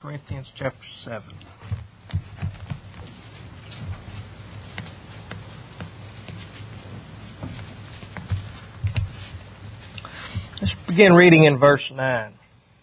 Corinthians chapter 7. Let's begin reading in verse 9.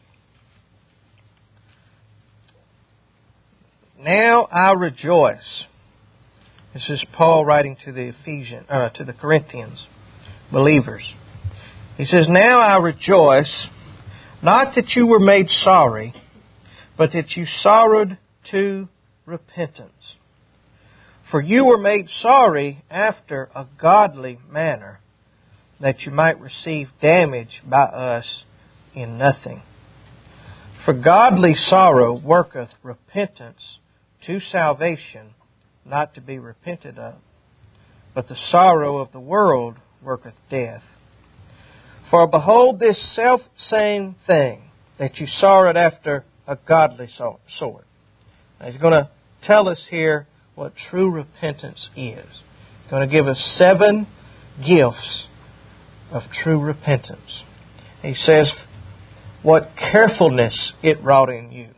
Now I rejoice. This is Paul writing to the Corinthians believers. He says, "Now I rejoice, not that you were made sorry, but that you sorrowed to repentance. For you were made sorry after a godly manner, that you might receive damage by us in nothing. For godly sorrow worketh repentance to salvation, not to be repented of. But the sorrow of the world worketh death. For behold, this selfsame thing that you sorrowed after a godly sort." Now, he's going to tell us here what true repentance is. He's going to give us 7 gifts of true repentance. He says, "What carefulness it wrought in you.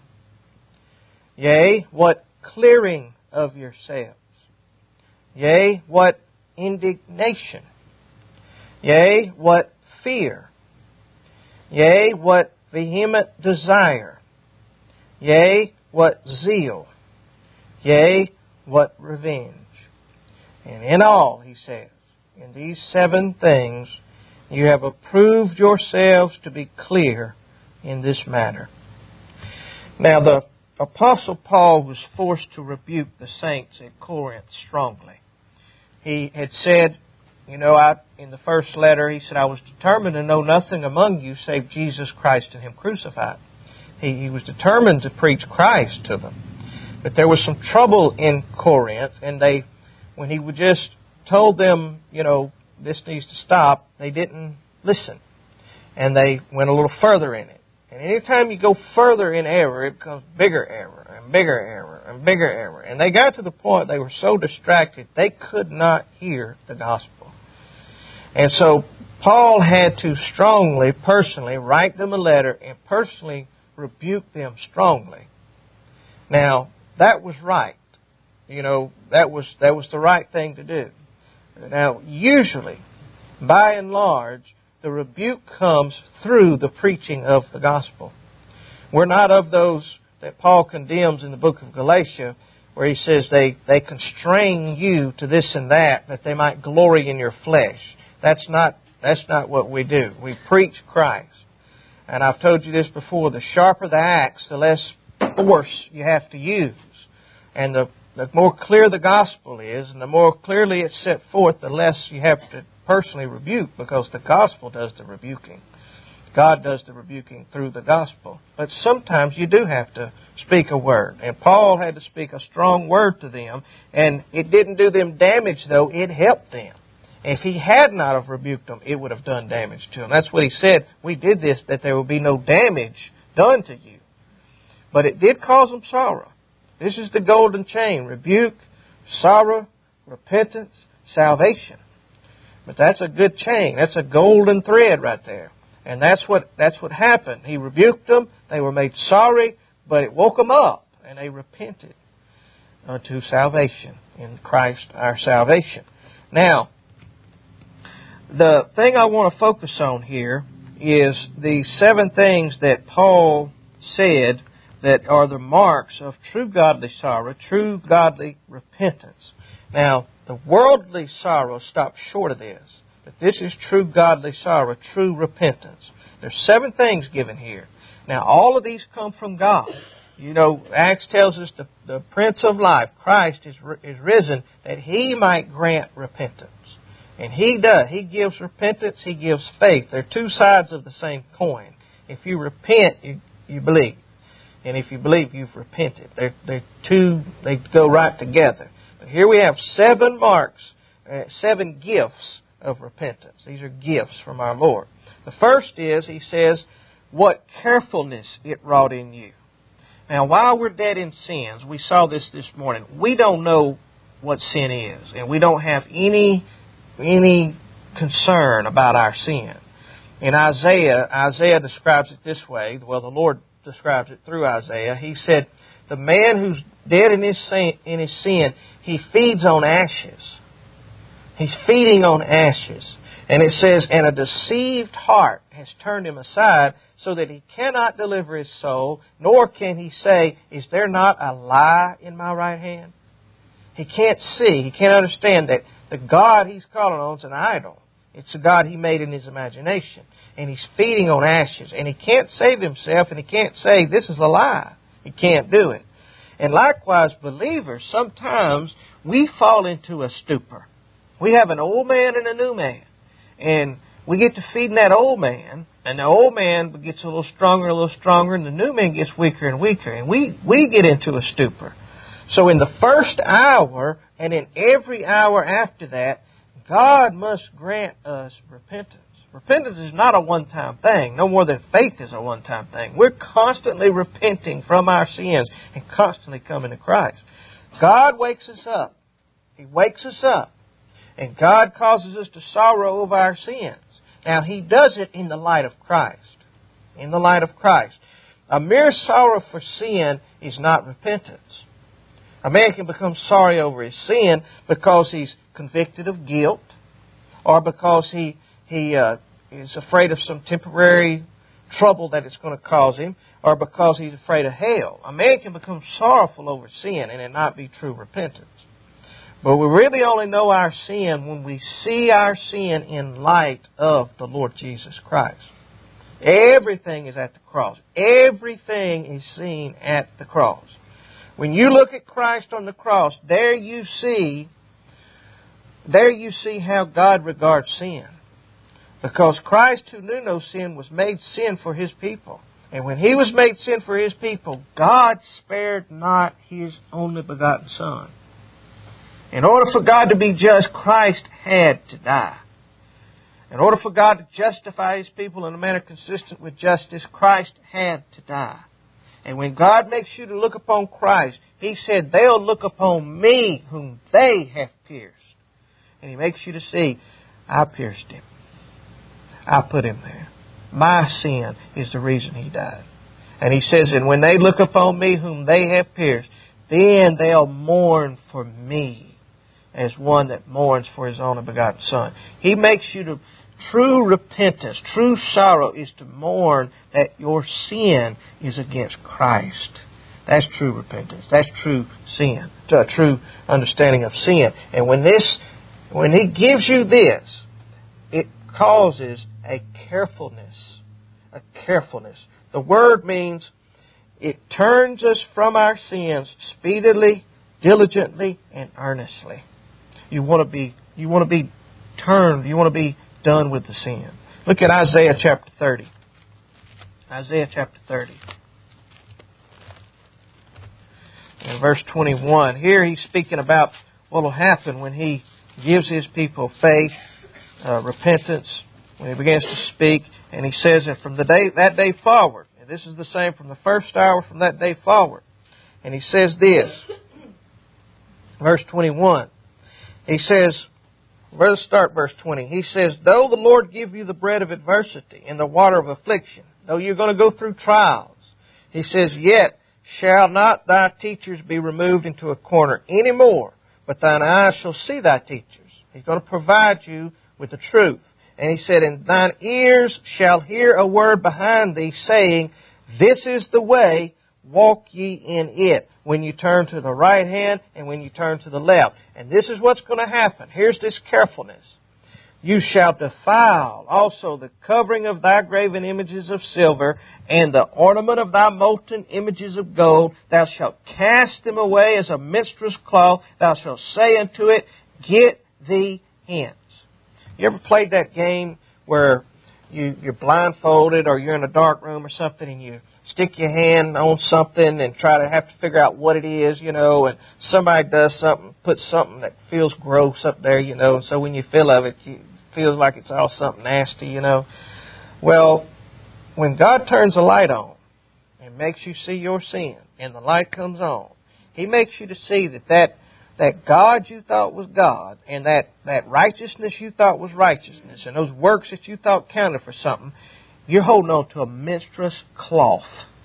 Yea, what clearing of yourselves. Yea, what indignation. Yea, what fear. Yea, what vehement desire. Yea, what zeal. Yea, what revenge. And in all," he says, "in these 7 things you have approved yourselves to be clear in this matter." Now, the Apostle Paul was forced to rebuke the saints at Corinth strongly. He had said, in the first letter, he said, "I was determined to know nothing among you save Jesus Christ and Him crucified." He was determined to preach Christ to them. But there was some trouble in Corinth, and when he just told them, this needs to stop, they didn't listen. And they went a little further in it. And anytime you go further in error, it becomes bigger error, and bigger error, and bigger error. And they got to the point they were so distracted, they could not hear the gospel. And so Paul had to strongly, personally, write them a letter and personally rebuke them strongly. Now, that was right. That was the right thing to do. Now, usually, by and large, the rebuke comes through the preaching of the gospel. We're not of those that Paul condemns in the book of Galatia, where he says they constrain you to this and that they might glory in your flesh. That's not what we do. We preach Christ. And I've told you this before, the sharper the axe, the less force you have to use. And the more clear the gospel is, and the more clearly it's set forth, the less you have to personally rebuke, because the gospel does the rebuking. God does the rebuking through the gospel. But sometimes you do have to speak a word. And Paul had to speak a strong word to them, and it didn't do them damage, though. It helped them. If he had not have rebuked them, it would have done damage to them. That's what he said. "We did this that there will be no damage done to you." But it did cause them sorrow. This is the golden chain: rebuke, sorrow, repentance, salvation. But that's a good chain. That's a golden thread right there. And that's what happened. He rebuked them. They were made sorry, but it woke them up, and they repented unto salvation in Christ our salvation. Now, the thing I want to focus on here is the 7 things that Paul said that are the marks of true godly sorrow, true godly repentance. Now, the worldly sorrow stops short of this, but this is true godly sorrow, true repentance. There's 7 things given here. Now, all of these come from God. Acts tells us the Prince of Life, Christ, is risen that He might grant repentance. And He does. He gives repentance. He gives faith. They're 2 sides of the same coin. If you repent, you believe. And if you believe, you've repented. They're 2, they go right together. But here we have 7 marks, 7 gifts of repentance. These are gifts from our Lord. The first is, he says, "What carefulness it wrought in you." Now, while we're dead in sins, we saw this morning, we don't know what sin is. And we don't have any concern about our sin. In Isaiah describes it this way. Well, the Lord describes it through Isaiah. He said, the man who's dead in his sin, he feeds on ashes. He's feeding on ashes. And it says, and a deceived heart has turned him aside so that he cannot deliver his soul, nor can he say, is there not a lie in my right hand? He can't see, he can't understand that the God he's calling on is an idol. It's a God he made in his imagination. And he's feeding on ashes. And he can't save himself, and he can't say, this is a lie. He can't do it. And likewise, believers, sometimes we fall into a stupor. We have an old man and a new man. And we get to feeding that old man, and the old man gets a little stronger, and the new man gets weaker and weaker. And we get into a stupor. So in the first hour, and in every hour after that, God must grant us repentance. Repentance is not a one-time thing, no more than faith is a one-time thing. We're constantly repenting from our sins and constantly coming to Christ. God wakes us up. He wakes us up. And God causes us to sorrow over our sins. Now, He does it in the light of Christ. In the light of Christ. A mere sorrow for sin is not repentance. A man can become sorry over his sin because he's convicted of guilt, or because he is afraid of some temporary trouble that it's going to cause him, or because he's afraid of hell. A man can become sorrowful over sin and it not be true repentance. But we really only know our sin when we see our sin in light of the Lord Jesus Christ. Everything is at the cross. Everything is seen at the cross. When you look at Christ on the cross, there you see how God regards sin. Because Christ, who knew no sin, was made sin for His people. And when He was made sin for His people, God spared not His only begotten Son. In order for God to be just, Christ had to die. In order for God to justify His people in a manner consistent with justice, Christ had to die. And when God makes you to look upon Christ, He said, they'll look upon me whom they have pierced. And He makes you to see, I pierced Him. I put Him there. My sin is the reason He died. And He says, and when they look upon me whom they have pierced, then they'll mourn for me as one that mourns for his only begotten Son. He makes you to true repentance, true sorrow is to mourn that your sin is against Christ. That's true repentance. That's true sin, a true understanding of sin. And when He gives you this, it causes a carefulness. A carefulness. The word means it turns us from our sins speedily, diligently, and earnestly. You want to be turned. You want to be done with the sin. Look at Isaiah chapter 30. Isaiah chapter 30. In verse 21. Here he's speaking about what will happen when He gives His people faith, repentance, when He begins to speak. And He says that from that day forward, and this is the same from the first hour from that day forward. And He says this, verse 21. He says, let's start verse 20. He says, though the Lord give you the bread of adversity and the water of affliction, though you're going to go through trials, He says, yet shall not thy teachers be removed into a corner any more, but thine eyes shall see thy teachers. He's going to provide you with the truth. And He said, and thine ears shall hear a word behind thee, saying, this is the way, walk ye in it, when you turn to the right hand and when you turn to the left. And this is what's going to happen. Here's this carefulness. You shall defile also the covering of thy graven images of silver, and the ornament of thy molten images of gold. Thou shalt cast them away as a minstrel's cloth. Thou shalt say unto it, get thee hence. You ever played that game where you're blindfolded or you're in a dark room or something and you stick your hand on something and try to have to figure out what it is, and somebody does something, puts something that feels gross up there, and so when you feel of it, it feels like it's all something nasty, Well, when God turns the light on and makes you see your sin and the light comes on, He makes you to see that God you thought was God, and that righteousness you thought was righteousness, and those works that you thought counted for something, you're holding on to a minstrel's cloth.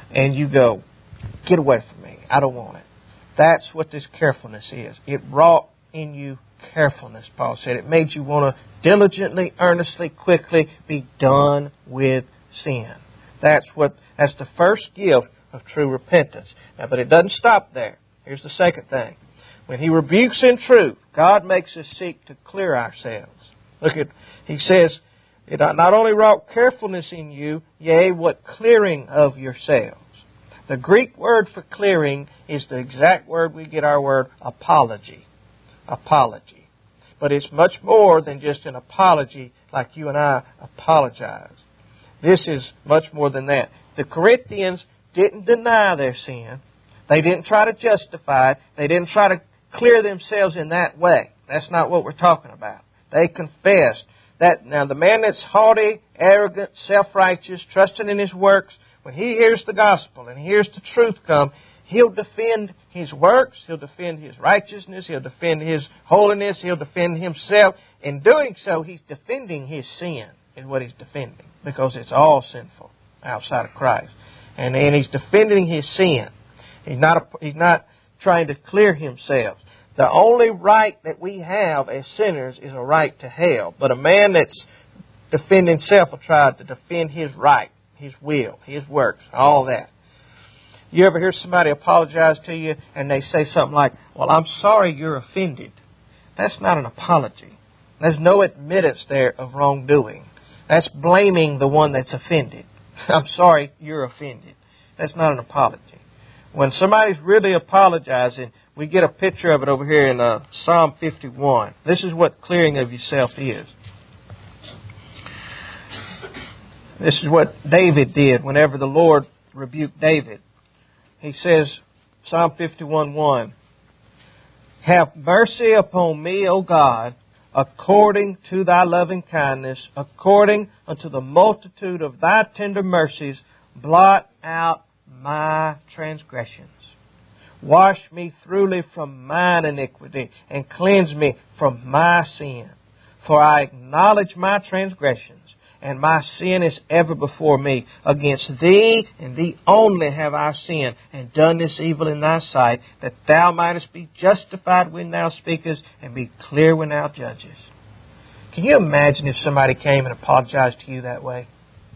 and you go, get away from me, I don't want it. That's what this carefulness is. It wrought in you carefulness, Paul said. It made you want to diligently, earnestly, quickly be done with sin. That's the first gift of true repentance. Now, but it doesn't stop there. Here's the second thing. When He rebukes in truth, God makes us seek to clear ourselves. He says, it not only wrought carefulness in you, yea, what clearing of yourselves. The Greek word for clearing is the exact word we get our word apology. Apology. But it's much more than just an apology like you and I apologize. This is much more than that. The Corinthians didn't deny their sin. They didn't try to justify it. They didn't try to clear themselves in that way. That's not what we're talking about. They confessed that. Now, the man that's haughty, arrogant, self-righteous, trusting in his works, when he hears the gospel and hears the truth come, he'll defend his works, he'll defend his righteousness, he'll defend his holiness, he'll defend himself. In doing so, he's defending his sin is what he's defending, because it's all sinful outside of Christ. And he's defending his sin. He's not trying to clear himself. The only right that we have as sinners is a right to hell. But a man that's defending self will try to defend his right, his will, his works, all that. You ever hear somebody apologize to you and they say something like, well, I'm sorry you're offended. That's not an apology. There's no admittance there of wrongdoing. That's blaming the one that's offended. I'm sorry you're offended. That's not an apology. When somebody's really apologizing, we get a picture of it over here in Psalm 51. This is what clearing of yourself is. This is what David did whenever the Lord rebuked David. He says, Psalm 51:1, have mercy upon me, O God, according to Thy loving kindness, according unto the multitude of Thy tender mercies, blot out my transgressions. Wash me thoroughly from mine iniquity, and cleanse me from my sin. For I acknowledge my transgressions, and my sin is ever before me. Against Thee and Thee only have I sinned, and done this evil in Thy sight, that Thou mightest be justified when Thou speakest, and be clear when Thou judgest. Can you imagine if somebody came and apologized to you that way?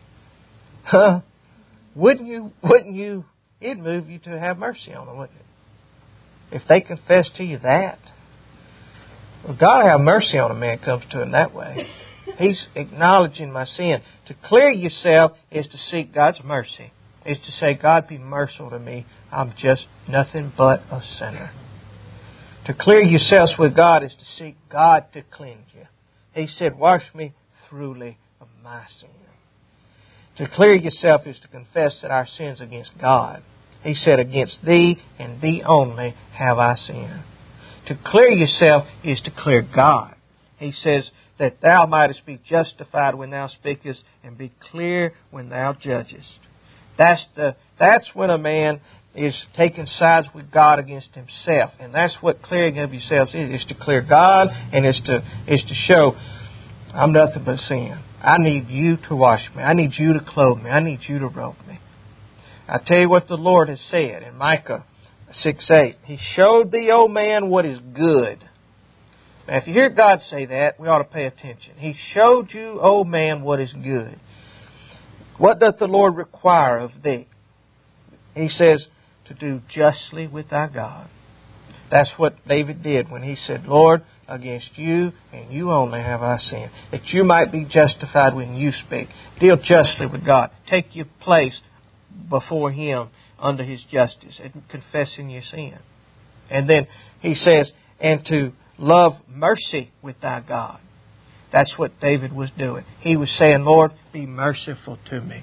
Huh? Wouldn't you? It'd move you to have mercy on them, wouldn't it? If they confess to you that. Well, God have mercy on a man who comes to Him that way. He's acknowledging my sin. To clear yourself is to seek God's mercy. Is to say, God, be merciful to me. I'm just nothing but a sinner. To clear yourselves with God is to seek God to cleanse you. He said, wash me thoroughly of my sin. To clear yourself is to confess that our sins against God. He said, against Thee and Thee only have I sinned. To clear yourself is to clear God. He says that Thou mightest be justified when Thou speakest, and be clear when Thou judgest. That's when a man is taking sides with God against himself. And that's what clearing of yourselves is to clear God, and is to show, I'm nothing but sin. I need You to wash me. I need You to clothe me. I need You to robe me. I tell you what the Lord has said in Micah 6:8. He showed thee, O man, what is good. Now, if you hear God say that, we ought to pay attention. He showed you, O man, what is good. What doth the Lord require of thee? He says, to do justly with thy God. That's what David did when he said, Lord, against You and You only have I sinned, that You might be justified when You speak. Deal justly with God. Take your place before Him under His justice and confessing your sin. And then he says, and to love mercy with thy God. That's what David was doing. He was saying, Lord, be merciful to me.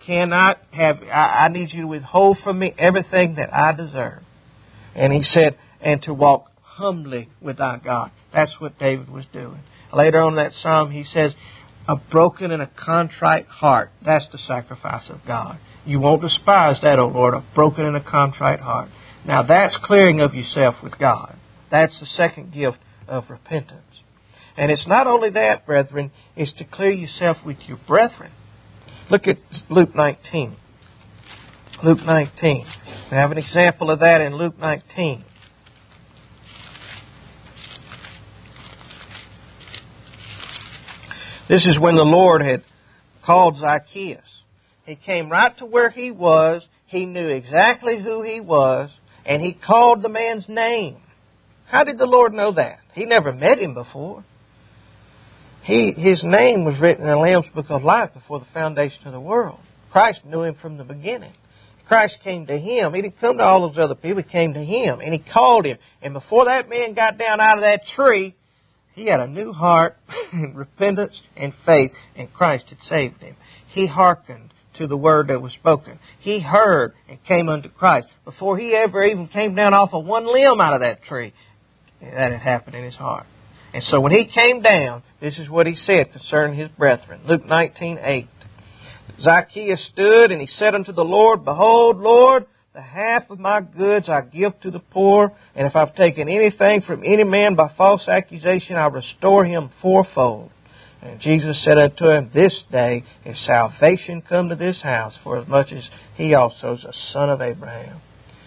I need You to withhold from me everything that I deserve. And he said, and to walk humbly with thy God. That's what David was doing. Later on in that psalm, he says, a broken and a contrite heart. That's the sacrifice of God. You won't despise that, O Lord, a broken and a contrite heart. Now that's clearing of yourself with God. That's the second gift of repentance. And it's not only that, brethren, it's to clear yourself with your brethren. Look at Luke 19. Luke 19. We have an example of that in Luke 19. This is when the Lord had called Zacchaeus. He came right to where he was. He knew exactly who he was. And he called the man's name. How did the Lord know that? He never met him before. His name was written in the Lamb's Book of Life before the foundation of the world. Christ knew him from the beginning. Christ came to him. He didn't come to all those other people. He came to him. And he called him. And before that man got down out of that tree, he had a new heart and repentance and faith, and Christ had saved him. He hearkened to the word that was spoken. He heard and came unto Christ. Before he ever even came down off of one limb out of that tree, that had happened in his heart. And so when he came down, this is what he said concerning his brethren. Luke 19:8. Zacchaeus stood, and he said unto the Lord, Behold, Lord, the half of my goods I give to the poor, and if I've taken anything from any man by false accusation, I restore him fourfold. And Jesus said unto him, This day is salvation come to this house, forasmuch as he also is a son of Abraham.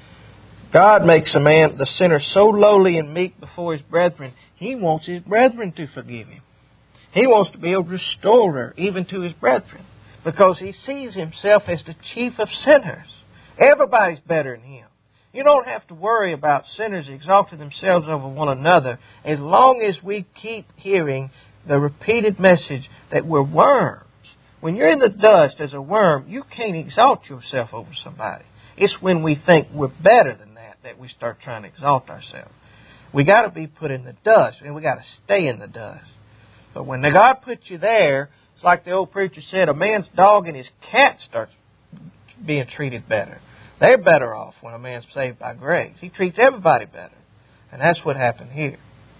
God makes the sinner so lowly and meek before his brethren, he wants his brethren to forgive him. He wants to be a restorer even to his brethren, because he sees himself as the chief of sinners. Everybody's better than him. You don't have to worry about sinners exalting themselves over one another as long as we keep hearing the repeated message that we're worms. When you're in the dust as a worm, you can't exalt yourself over somebody. It's when we think we're better than that we start trying to exalt ourselves. We got to be put in the dust, and we got to stay in the dust. But when God puts you there, it's like the old preacher said, a man's dog and his cat starts being treated better. They're better off when a man's saved by grace. He treats everybody better. And that's what happened here.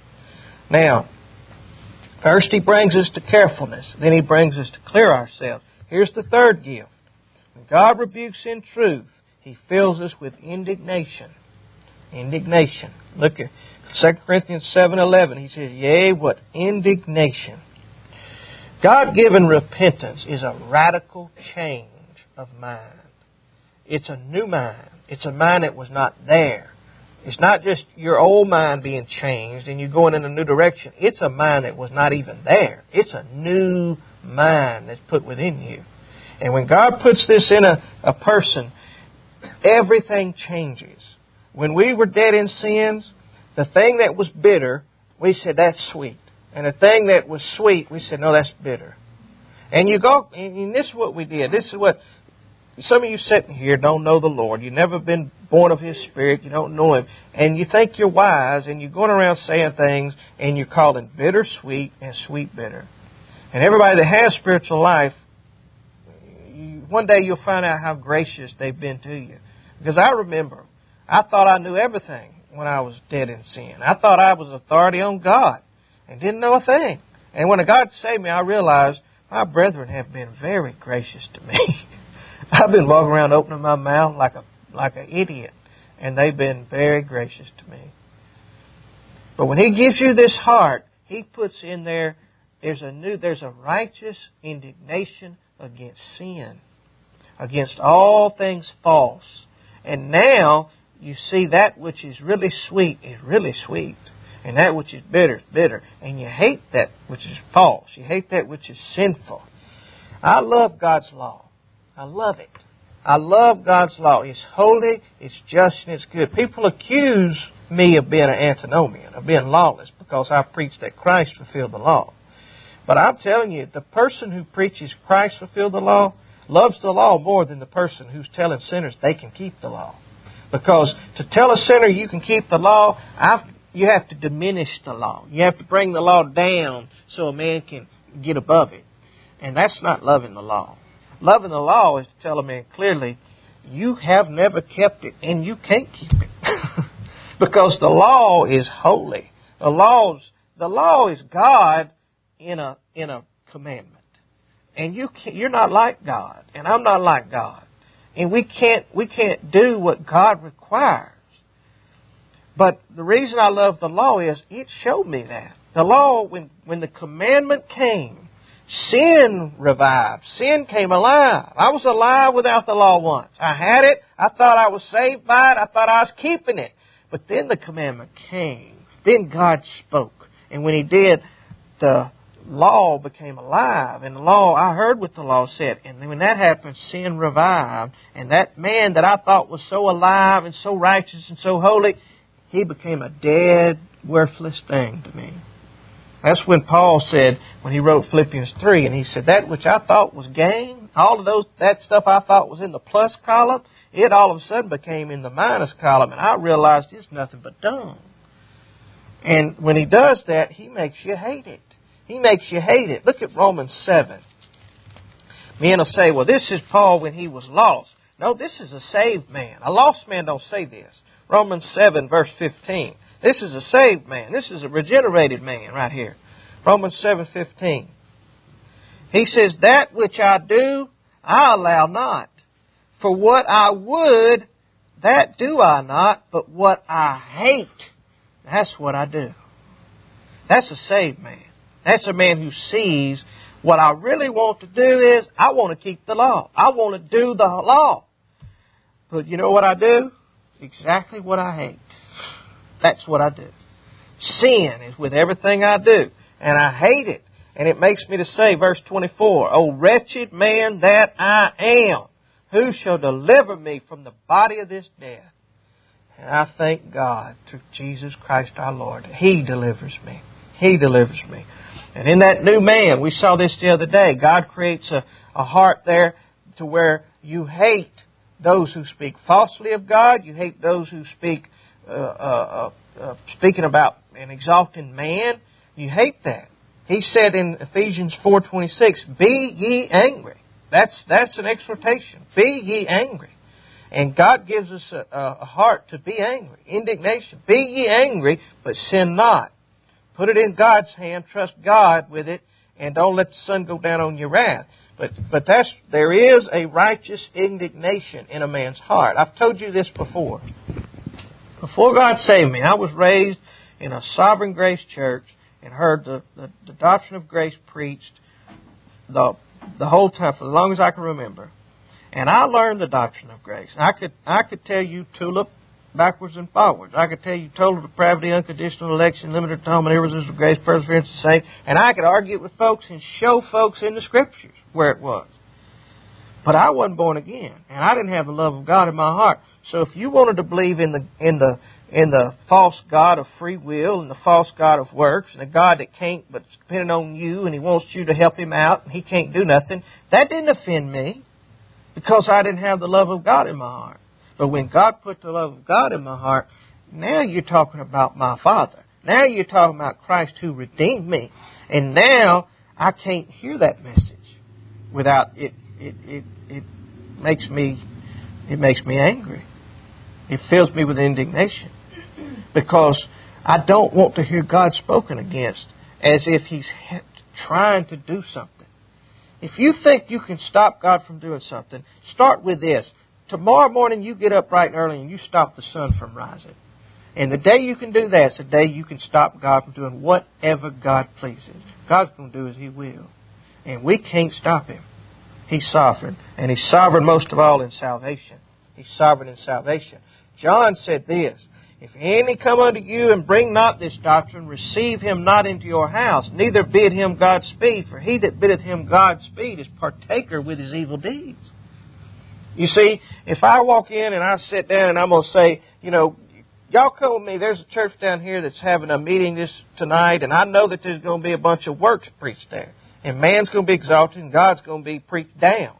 Now, first he brings us to carefulness. Then he brings us to clear ourselves. Here's the third gift. When God rebukes in truth, he fills us with indignation. Indignation. Look at 2 Corinthians 7:11. He says, Yea, what indignation. God-given repentance is a radical change of mind. It's a new mind. It's a mind that was not there. It's not just your old mind being changed and you going in a new direction. It's a mind that was not even there. It's a new mind that's put within you. And when God puts this in a person, everything changes. When we were dead in sins, the thing that was bitter, we said, that's sweet. And the thing that was sweet, we said, no, that's bitter. And you go, and this is what we did. This is what, some of you sitting here don't know the Lord. You've never been born of His Spirit. You don't know Him. And you think you're wise, and you're going around saying things, and you're calling bitter sweet and sweet bitter. And everybody that has spiritual life, one day you'll find out how gracious they've been to you. Because I remember, I thought I knew everything when I was dead in sin. I thought I was authority on God and didn't know a thing. And when God saved me, I realized my brethren have been very gracious to me. I've been walking around opening my mouth like an idiot, and they've been very gracious to me. But when He gives you this heart, He puts in there, there's a righteous indignation against sin, against all things false. And now you see that which is really sweet is really sweet, and that which is bitter is bitter. And you hate that which is false. You hate that which is sinful. I love God's law. I love it. I love God's law. It's holy, it's just, and it's good. People accuse me of being an antinomian, of being lawless, because I preach that Christ fulfilled the law. But I'm telling you, the person who preaches Christ fulfilled the law loves the law more than the person who's telling sinners they can keep the law. Because to tell a sinner you can keep the law, you have to diminish the law. You have to bring the law down so a man can get above it. And that's not loving the law. Loving the law is to tell a man clearly, you have never kept it and you can't keep it. Because the law is holy. The law is God in a commandment. And you're not like God, and I'm not like God. And we can't do what God requires. But the reason I love the law is it showed me that. The law, when the commandment came, Sin revived. Sin came alive. I was alive without the law once. I had it. I thought I was saved by it. I thought I was keeping it. But then the commandment came. Then God spoke. And when He did, the law became alive. And the law, I heard what the law said. And when that happened, sin revived. And that man that I thought was so alive and so righteous and so holy, he became a dead, worthless thing to me. That's when Paul said, when he wrote Philippians 3, and he said, that which I thought was gain, all of that stuff I thought was in the plus column, it all of a sudden became in the minus column, and I realized it's nothing but dung. And when he does that, he makes you hate it. He makes you hate it. Look at Romans 7. Men will say, well, this is Paul when he was lost. No, this is a saved man. A lost man don't say this. Romans 7, verse 15. This is a saved man. This is a regenerated man right here. Romans 7:15. He says, that which I do, I allow not. For what I would, that do I not. But what I hate, that's what I do. That's a saved man. That's a man who sees what I really want to do is, I want to keep the law. I want to do the law. But you know what I do? Exactly what I hate. That's what I do. Sin is with everything I do. And I hate it. And it makes me to say, verse 24, O wretched man that I am, who shall deliver me from the body of this death? And I thank God through Jesus Christ our Lord. He delivers me. He delivers me. And in that new man, we saw this the other day, God creates a heart there to where you hate those who speak falsely of God. You hate those who speak speaking about and exalting man. You hate that. He said in Ephesians 4:26, be ye angry. That's an exhortation. Be ye angry. And God gives us a heart to be angry. Indignation. Be ye angry, but sin not. Put it in God's hand. Trust God with it. And don't let the sun go down on your wrath. But there is a righteous indignation in a man's heart. I've told you this before. Before God saved me, I was raised in a Sovereign Grace church and heard the doctrine of grace preached the whole time, for as long as I can remember. And I learned the doctrine of grace. I could tell you tulip backwards and forwards. I could tell you total depravity, unconditional election, limited atonement, irresistible grace, perseverance, and saint. And I could argue it with folks and show folks in the Scriptures where it was. But I wasn't born again, and I didn't have the love of God in my heart. So if you wanted to believe in the false God of free will and the false God of works and a God that can't but depending on you and He wants you to help Him out and He can't do nothing, that didn't offend me because I didn't have the love of God in my heart. But when God put the love of God in my heart, now you're talking about my Father. Now you're talking about Christ who redeemed me. And now I can't hear that message without it. It makes me angry. It fills me with indignation because I don't want to hear God spoken against as if He's trying to do something. If you think you can stop God from doing something, start with this. Tomorrow morning you get up bright and early and you stop the sun from rising. And the day you can do that is the day you can stop God from doing whatever God pleases. God's going to do as He will. And we can't stop Him. He's sovereign. And He's sovereign most of all in salvation. He's sovereign in salvation. John said this, if any come unto you and bring not this doctrine, receive him not into your house, neither bid him Godspeed, for he that biddeth him Godspeed is partaker with his evil deeds. You see, if I walk in and I sit down and I'm going to say, y'all come with me, there's a church down here that's having a meeting tonight, and I know that there's going to be a bunch of works preached there. And man's going to be exalted and God's going to be preached down.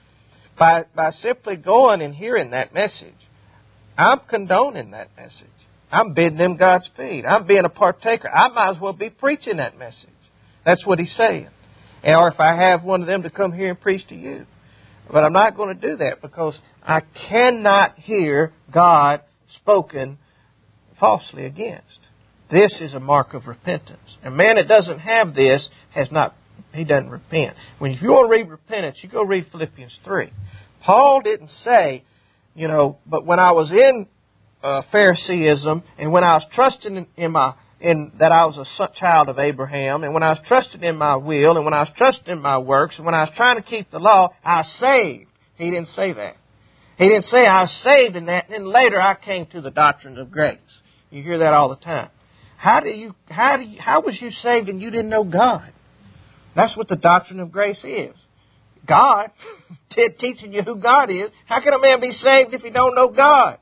By simply going and hearing that message, I'm condoning that message. I'm bidding them Godspeed. I'm being a partaker. I might as well be preaching that message. That's what he's saying. Or if I have one of them to come here and preach to you. But I'm not going to do that because I cannot hear God spoken falsely against. This is a mark of repentance. A man that doesn't have this he doesn't repent. If you want to read repentance, you go read Philippians 3. Paul didn't say, but when I was in Phariseeism and when I was trusting in my that I was a child of Abraham, and when I was trusting in my will, and when I was trusting in my works, and when I was trying to keep the law, I was saved. He didn't say that. He didn't say I was saved in that, and then later I came to the doctrines of grace. You hear that all the time. How was you saved and you didn't know God? That's what the doctrine of grace is. God teaching you who God is. How can a man be saved if he don't know God?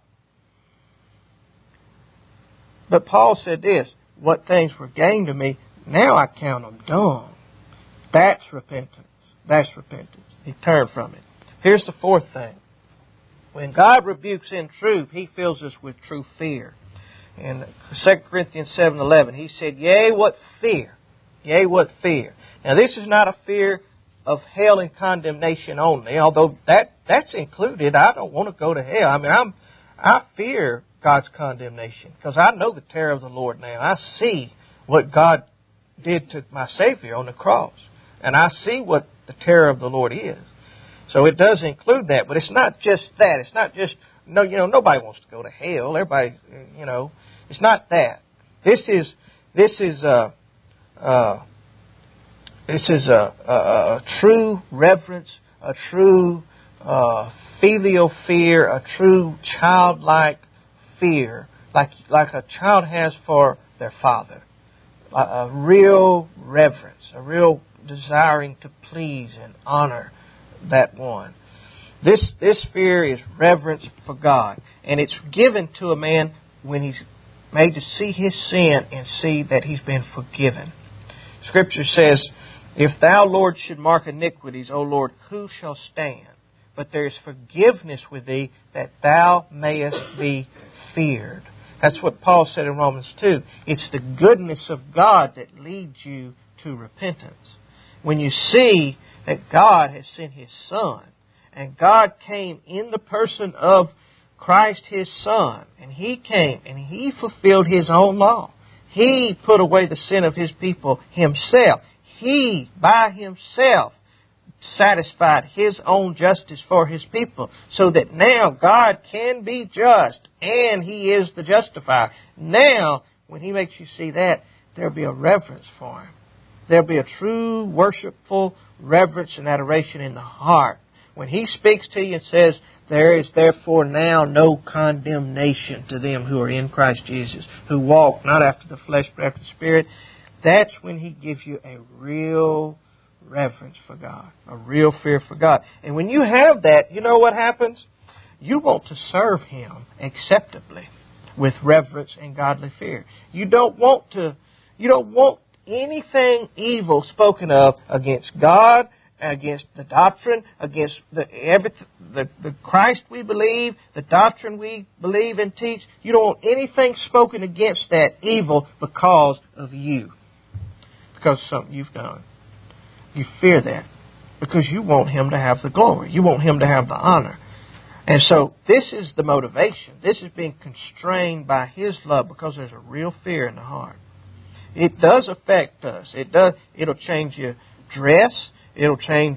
But Paul said this, what things were gained to me, now I count them dung. That's repentance. That's repentance. He turned from it. Here's the fourth thing. When God rebukes in truth, He fills us with true fear. In 2 Corinthians 7:11, He said, yea, what fear. Yea, what fear. Now this is not a fear of hell and condemnation only, although that's included. I don't want to go to hell. I mean, I fear God's condemnation because I know the terror of the Lord now. I see what God did to my Savior on the cross. And I see what the terror of the Lord is. So it does include that, but it's not just that. It's not just, nobody wants to go to hell. Everybody, it's not that. This is a true reverence, a true filial fear, a true childlike fear, like a child has for their father. A real reverence, a real desiring to please and honor that one. This fear is reverence for God, and it's given to a man when he's made to see his sin and see that he's been forgiven. Scripture says, if thou, Lord, should mark iniquities, O Lord, who shall stand? But there is forgiveness with thee, that thou mayest be feared. That's what Paul said in Romans 2. It's the goodness of God that leads you to repentance. When you see that God has sent His Son, and God came in the person of Christ His Son, and He came and He fulfilled His own law. He put away the sin of His people Himself. He, by Himself, satisfied His own justice for His people, so that now God can be just, and He is the justifier. Now, when He makes you see that, there'll be a reverence for Him. There'll be a true worshipful reverence and adoration in the heart. When He speaks to you and says, there is therefore now no condemnation to them who are in Christ Jesus, who walk not after the flesh but after the Spirit, that's when He gives you a real reverence for God, a real fear for God. And when you have that, you know what happens? You want to serve Him acceptably with reverence and godly fear. You don't want anything evil spoken of against God, against the doctrine, against the Christ we believe, the doctrine we believe and teach. You don't want anything spoken against that evil because of you. Because of something you've done. You fear that because you want Him to have the glory. You want Him to have the honor. And so this is the motivation. This is being constrained by His love because there's a real fear in the heart. It does affect us. It'll change your dress. It'll change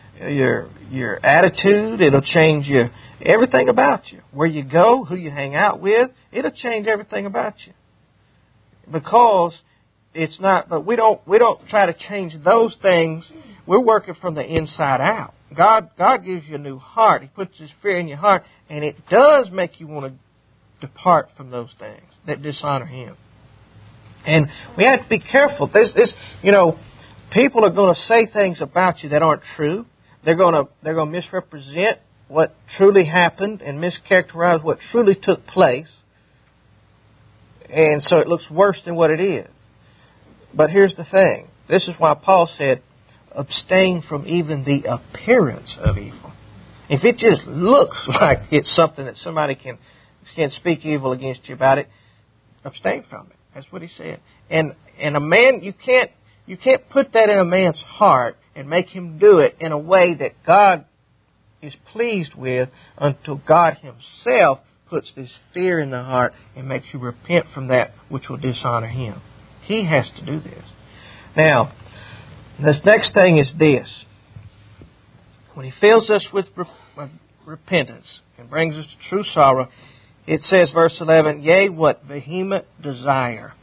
your attitude. It'll change everything about you. Where you go, who you hang out with. It'll change everything about you. Because it's not, but we don't try to change those things. We're working from the inside out. God gives you a new heart. He puts His fear in your heart, and it does make you want to depart from those things that dishonor Him. And we have to be careful. People are going to say things about you that aren't true. They're going to misrepresent what truly happened and mischaracterize what truly took place. And so it looks worse than what it is. But here's the thing. This is why Paul said, abstain from even the appearance of evil. If it just looks like it's something that somebody can speak evil against you about it, abstain from it. That's what he said. And a man, you can't put that in a man's heart and make him do it in a way that God is pleased with until God Himself puts this fear in the heart and makes you repent from that which will dishonor Him. He has to do this. Now, this next thing is this. When He fills us with repentance and brings us to true sorrow, it says, verse 11, yea, what vehement desire.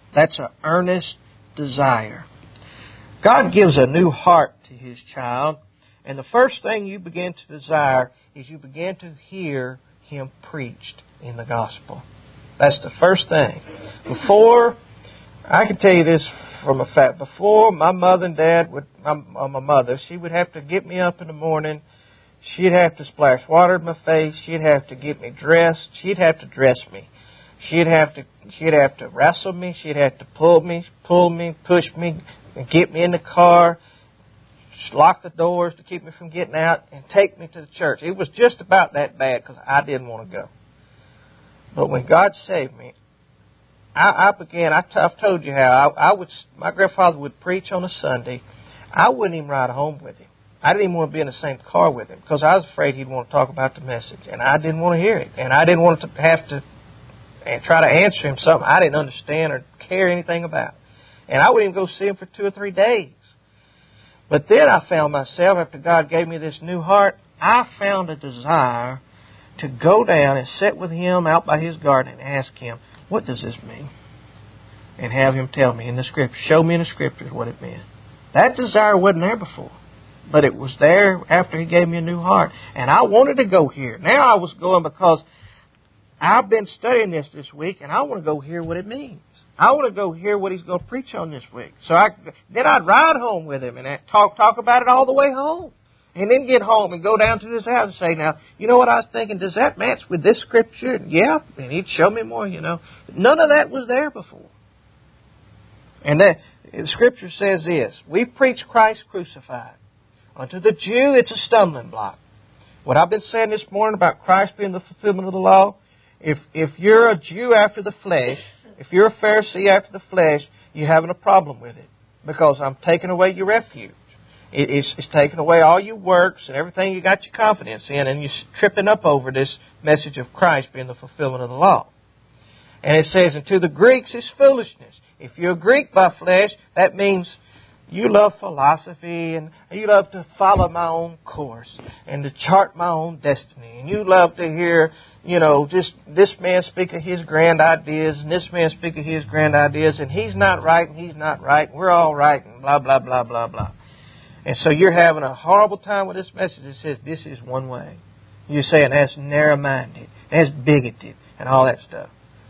That's an earnest desire. God gives a new heart to His child, and the first thing you begin to desire is you begin to hear Him preached in the gospel. That's the first thing. Before, I can tell you this from a fact, before my mother and dad my mother, she would have to get me up in the morning. She'd have to splash water in my face. She'd have to get me dressed. She'd have to dress me. She'd have to wrestle me. She'd have to pull me, push me, and get me in the car, lock the doors to keep me from getting out, and take me to the church. It was just about that bad because I didn't want to go. But when God saved me, I've told you how my grandfather would preach on a Sunday. I wouldn't even ride home with him. I didn't even want to be in the same car with him because I was afraid he'd want to talk about the message, and I didn't want to hear it, and I didn't want to have to and try to answer him something I didn't understand or care anything about. And I wouldn't even go see him for 2 or 3 days. But then I found myself, after God gave me this new heart, I found a desire to go down and sit with him out by his garden and ask him, what does this mean? And have him tell me in the Scripture, show me in the Scriptures what it meant. That desire wasn't there before, but it was there after he gave me a new heart. And I wanted to go here. Now I was going because I've been studying this week, and I want to go hear what it means. I want to go hear what he's going to preach on this week. So then I'd ride home with him and talk about it all the way home. And then get home and go down to his house and say, now, you know what I was thinking? Does that match with this Scripture? Yeah. And he'd show me more, None of that was there before. And the Scripture says this, we preach Christ crucified. Unto the Jew, it's a stumbling block. What I've been saying this morning about Christ being the fulfillment of the law, if you're a Jew after the flesh, if you're a Pharisee after the flesh, you're having a problem with it. Because I'm taking away your refuge. It's taking away all your works and everything you got your confidence in, and you're tripping up over this message of Christ being the fulfillment of the law. And it says, and to the Greeks it's foolishness. If you're a Greek by flesh, that means you love philosophy and you love to follow my own course and to chart my own destiny. And you love to hear, just this man speak of his grand ideas and this man speak of his grand ideas, and he's not right and he's not right and we're all right and blah, blah, blah, blah, blah. And so you're having a horrible time with this message that says this is one way. You're saying that's narrow-minded, that's bigoted, and all that stuff.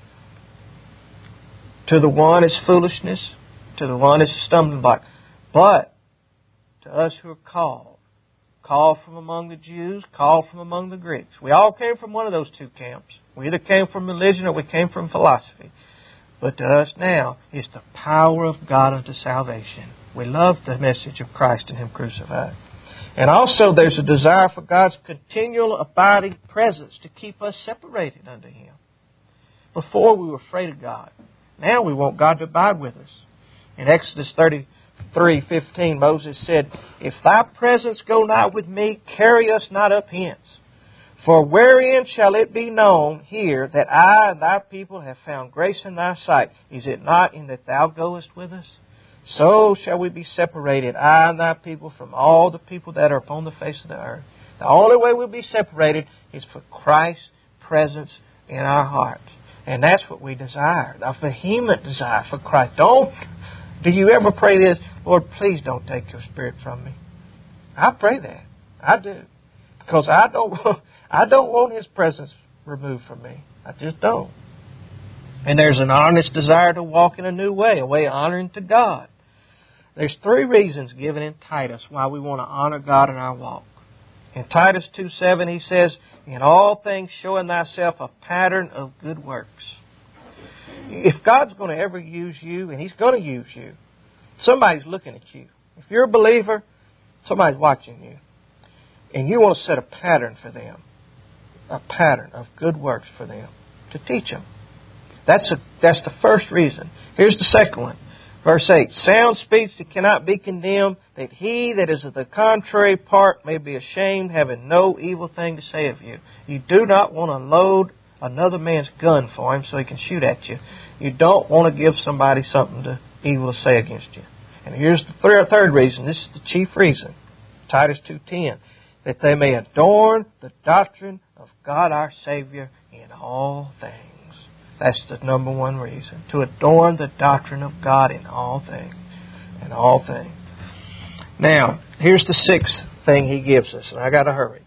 To the one it's foolishness, to the one it's a stumbling block. But to us who are called from among the Jews, called from among the Greeks. We all came from one of those two camps. We either came from religion or we came from philosophy. But to us now, it's the power of God unto salvation. We love the message of Christ and Him crucified. And also there's a desire for God's continual abiding presence to keep us separated unto Him. Before we were afraid of God. Now we want God to abide with us. In Exodus 33:15, Moses said, if thy presence go not with me, carry us not up hence. For wherein shall it be known here that I and thy people have found grace in thy sight? Is it not in that thou goest with us? So shall we be separated, I and thy people, from all the people that are upon the face of the earth. The only way we'll be separated is for Christ's presence in our hearts. And that's what we desire, a vehement desire for Christ. Do you ever pray this? Lord, please don't take your Spirit from me. I pray that. I do. Because I don't want His presence removed from me. I just don't. And there's an honest desire to walk in a new way, a way honoring to God. There's 3 reasons given in Titus why we want to honor God in our walk. In Titus 2:7 he says, in all things showing thyself a pattern of good works. If God's going to ever use you, and He's going to use you, somebody's looking at you. If you're a believer, somebody's watching you. And you want to set a pattern for them. A pattern of good works for them. To teach them. That's the first reason. Here's the second one. Verse 8, sound speech that cannot be condemned, that he that is of the contrary part may be ashamed, having no evil thing to say of you. You do not want to load another man's gun for him so he can shoot at you. You don't want to give somebody something evil to say against you. And here's the third reason. This is the chief reason. Titus 2:10, that they may adorn the doctrine of God our Savior in all things. That's the number one reason. To adorn the doctrine of God in all things. In all things. Now, here's the sixth thing He gives us, and I got to hurry.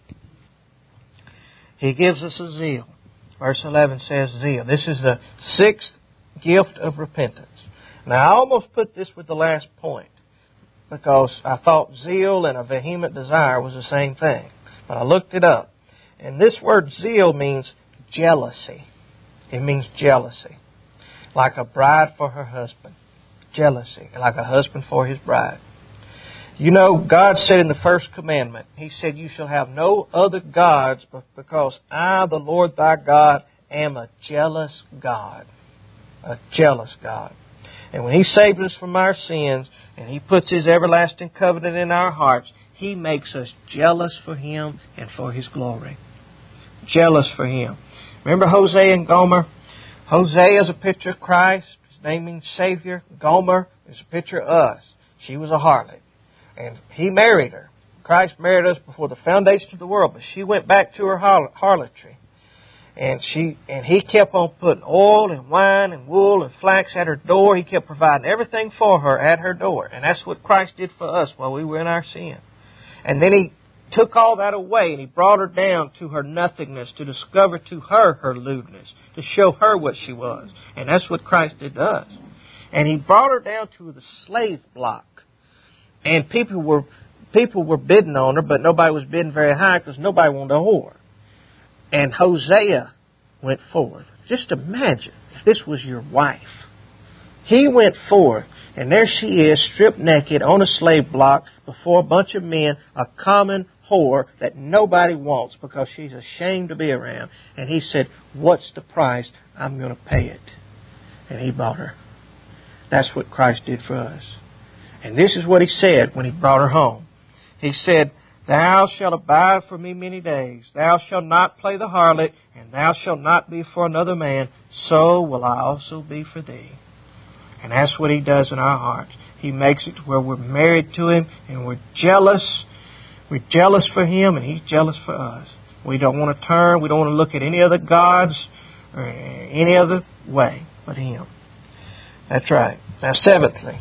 He gives us a zeal. Verse 11 says zeal. This is the sixth gift of repentance. Now, I almost put this with the last point because I thought zeal and a vehement desire was the same thing. But I looked it up. And this word zeal means jealousy. It means jealousy. Like a bride for her husband. Jealousy. Like a husband for his bride. You know, God said in the first commandment, He said, you shall have no other gods because I, the Lord thy God, am a jealous God. A jealous God. And when He saves us from our sins and He puts His everlasting covenant in our hearts, He makes us jealous for Him and for His glory. Jealous for Him. Remember Hosea and Gomer? Hosea is a picture of Christ. His name means Savior. Gomer is a picture of us. She was a harlot. And He married her. Christ married us before the foundation of the world, but she went back to her harlotry. And He kept on putting oil and wine and wool and flax at her door. He kept providing everything for her at her door. And that's what Christ did for us while we were in our sin. And then He took all that away and He brought her down to her nothingness to discover to her her lewdness, to show her what she was. And that's what Christ did to us. And He brought her down to the slave block. And people were bidding on her, but nobody was bidding very high because nobody wanted a whore. And Hosea went forth. Just imagine if this was your wife. He went forth, and there she is, stripped naked on a slave block before a bunch of men, a common whore that nobody wants because she's ashamed to be around. And he said, what's the price? I'm going to pay it. And He bought her. That's what Christ did for us. And this is what He said when He brought her home. He said, thou shalt abide for me many days. Thou shalt not play the harlot, and thou shalt not be for another man. So will I also be for thee. And that's what He does in our hearts. He makes it to where we're married to Him, and we're jealous. We're jealous for Him, and He's jealous for us. We don't want to turn. We don't want to look at any other gods or any other way but Him. That's right. Now, seventhly,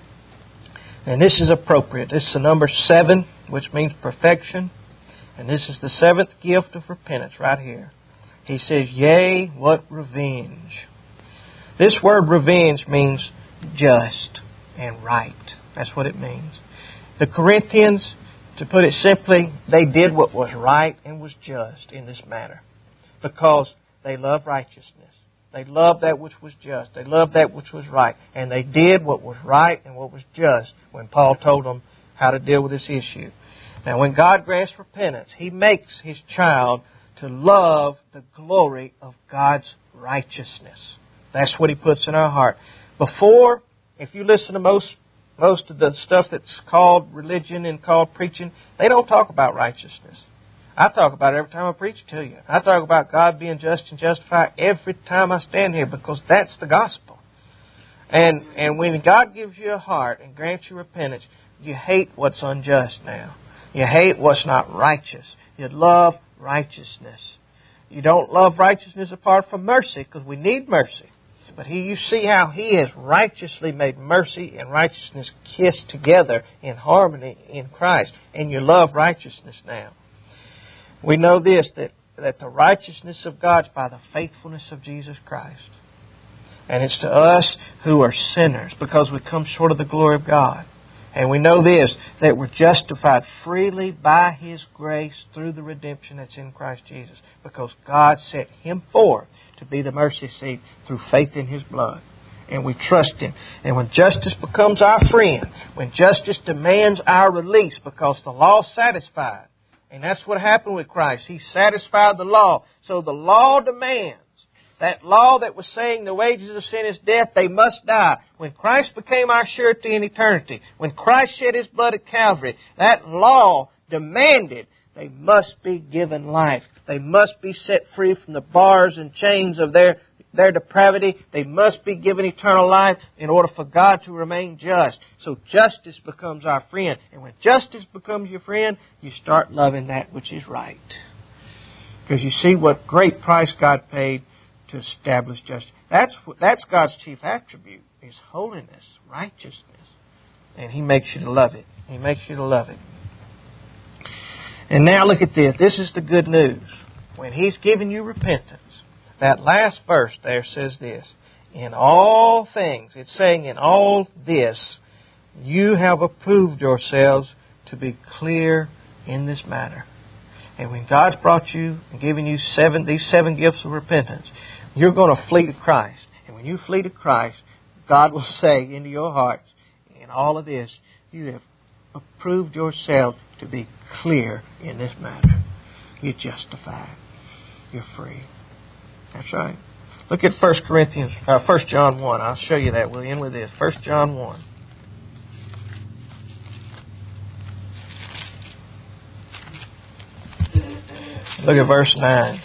and this is appropriate. This is the number 7, which means perfection. And this is the seventh gift of repentance right here. He says, yea, what revenge. This word revenge means just and right. That's what it means. The Corinthians, to put it simply, they did what was right and was just in this matter. Because they loved righteousness. They loved that which was just. They loved that which was right. And they did what was right and what was just when Paul told them how to deal with this issue. Now, when God grants repentance, He makes His child to love the glory of God's righteousness. That's what He puts in our heart. Before, if you listen to most of the stuff that's called religion and called preaching, they don't talk about righteousness. I talk about it every time I preach to you. I talk about God being just and justified every time I stand here because that's the gospel. And when God gives you a heart and grants you repentance, you hate what's unjust now. You hate what's not righteous. You love righteousness. You don't love righteousness apart from mercy because we need mercy. But you see how He has righteously made mercy and righteousness kiss together in harmony in Christ. And you love righteousness now. We know this, that the righteousness of God is by the faithfulness of Jesus Christ. And it's to us who are sinners because we come short of the glory of God. And we know this, that we're justified freely by His grace through the redemption that's in Christ Jesus. Because God set Him forth to be the mercy seat through faith in His blood. And we trust Him. And when justice becomes our friend, when justice demands our release because the law is satisfied, and that's what happened with Christ. He satisfied the law. So the law demands, that law that was saying the wages of sin is death, they must die. When Christ became our surety in eternity, when Christ shed His blood at Calvary, that law demanded they must be given life. They must be set free from the bars and chains of their depravity. They must be given eternal life in order for God to remain just. So justice becomes our friend. And when justice becomes your friend, you start loving that which is right. Because you see what great price God paid to establish justice. That's God's chief attribute, is holiness, righteousness. And He makes you to love it. He makes you to love it. And now look at this. This is the good news. When He's given you repentance, that last verse there says this, in all things, it's saying in all this, you have approved yourselves to be clear in this matter. And when God's brought you and given you these seven gifts of repentance, you're going to flee to Christ. And when you flee to Christ, God will say into your hearts, in all of this, you have approved yourself to be clear in this matter. You're justified. You're free. That's right. Look at 1 John 1. I'll show you that. We'll end with this. 1 John 1. Look at verse 9.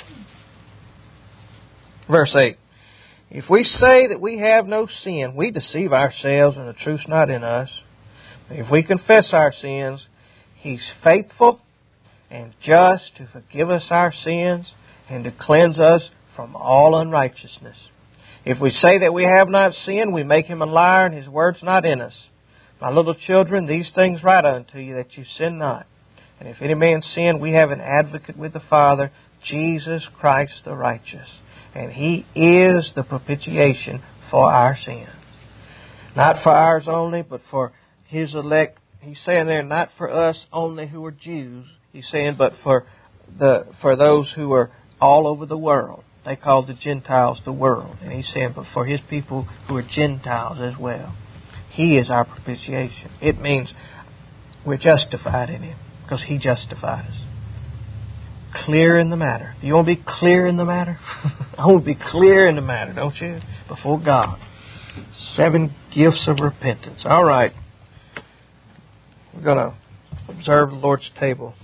Verse 8. If we say that we have no sin, we deceive ourselves and the truth's not in us. If we confess our sins, He's faithful and just to forgive us our sins and to cleanse us from all unrighteousness. If we say that we have not sinned, we make Him a liar and His word's not in us. My little children, these things write unto you that you sin not. And if any man sin, we have an advocate with the Father, Jesus Christ the righteous. And He is the propitiation for our sins. Not for ours only, but for His elect. He's saying there, not for us only who are Jews. He's saying, but for those who are all over the world. They call the Gentiles the world. And He's saying, but for His people who are Gentiles as well. He is our propitiation. It means we're justified in Him because He justified us. Clear in the matter. Do you want to be clear in the matter? I want to be clear in the matter, don't you? Before God. 7 gifts of repentance. All right. We're going to observe the Lord's table.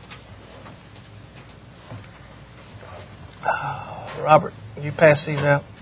Robert, will you pass these out?